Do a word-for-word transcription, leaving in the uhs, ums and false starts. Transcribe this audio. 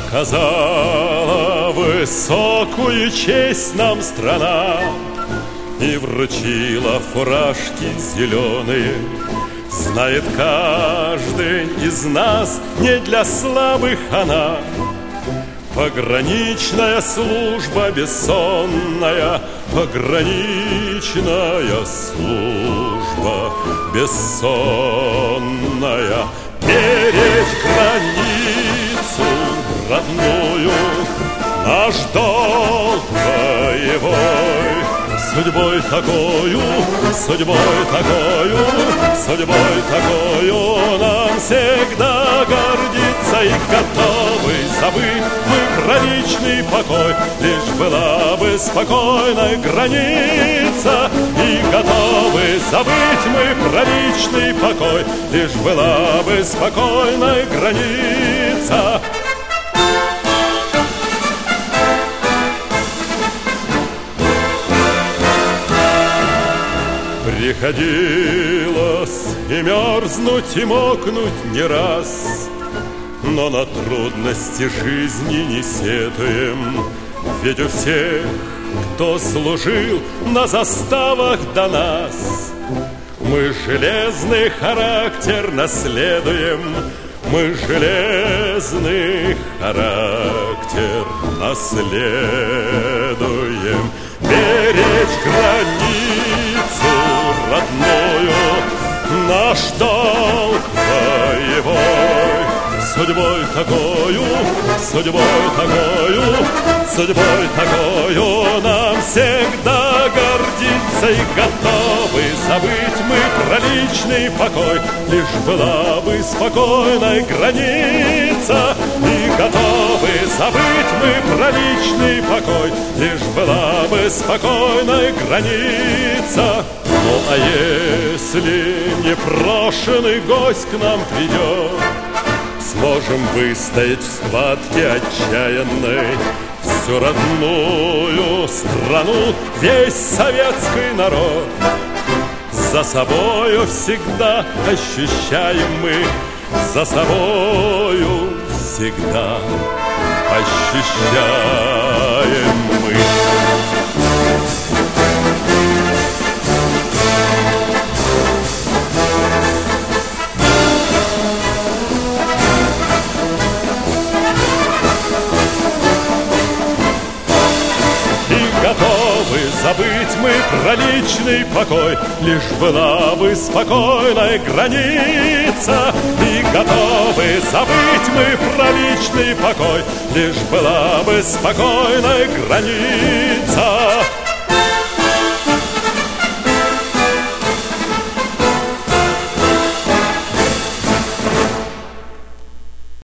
оказала высокую честь нам страна и вручила фуражки зеленые. Знает каждый из нас, не для слабых она. Пограничная служба бессонная, пограничная служба бессонная. Беречь границу родную наш долг боевой. Судьбой такою, судьбой такою, судьбой такою нам всегда гордиться и готовы забыть мы граничный покой. Лишь была бы спокойная граница, и готовы забыть мы граничный покой. Лишь была бы спокойная граница. Приходилось и мерзнуть, и мокнуть не раз, но на трудности жизни не сетуем. Ведь у всех, кто служил на заставах до нас, мы железный характер наследуем. Мы железный характер наследуем. Беречь границу родную наш долг боевой. Судьбой такою, судьбой такою, судьбой такою нам всегда гордиться и готовы забыть мы про личный покой. Лишь была бы спокойная граница, и готовы забыть мы про личный покой. Лишь была бы спокойная граница. Ну а если непрошенный гость к нам придет, сможем выстоять в схватке отчаянной. Всю родную страну, весь советский народ за собою всегда ощущаем мы. За собою всегда ощущаем мы. Готовы забыть мы про личный покой. Лишь была бы спокойная граница, и готовы забыть мы про личный покой. Лишь была бы спокойная граница.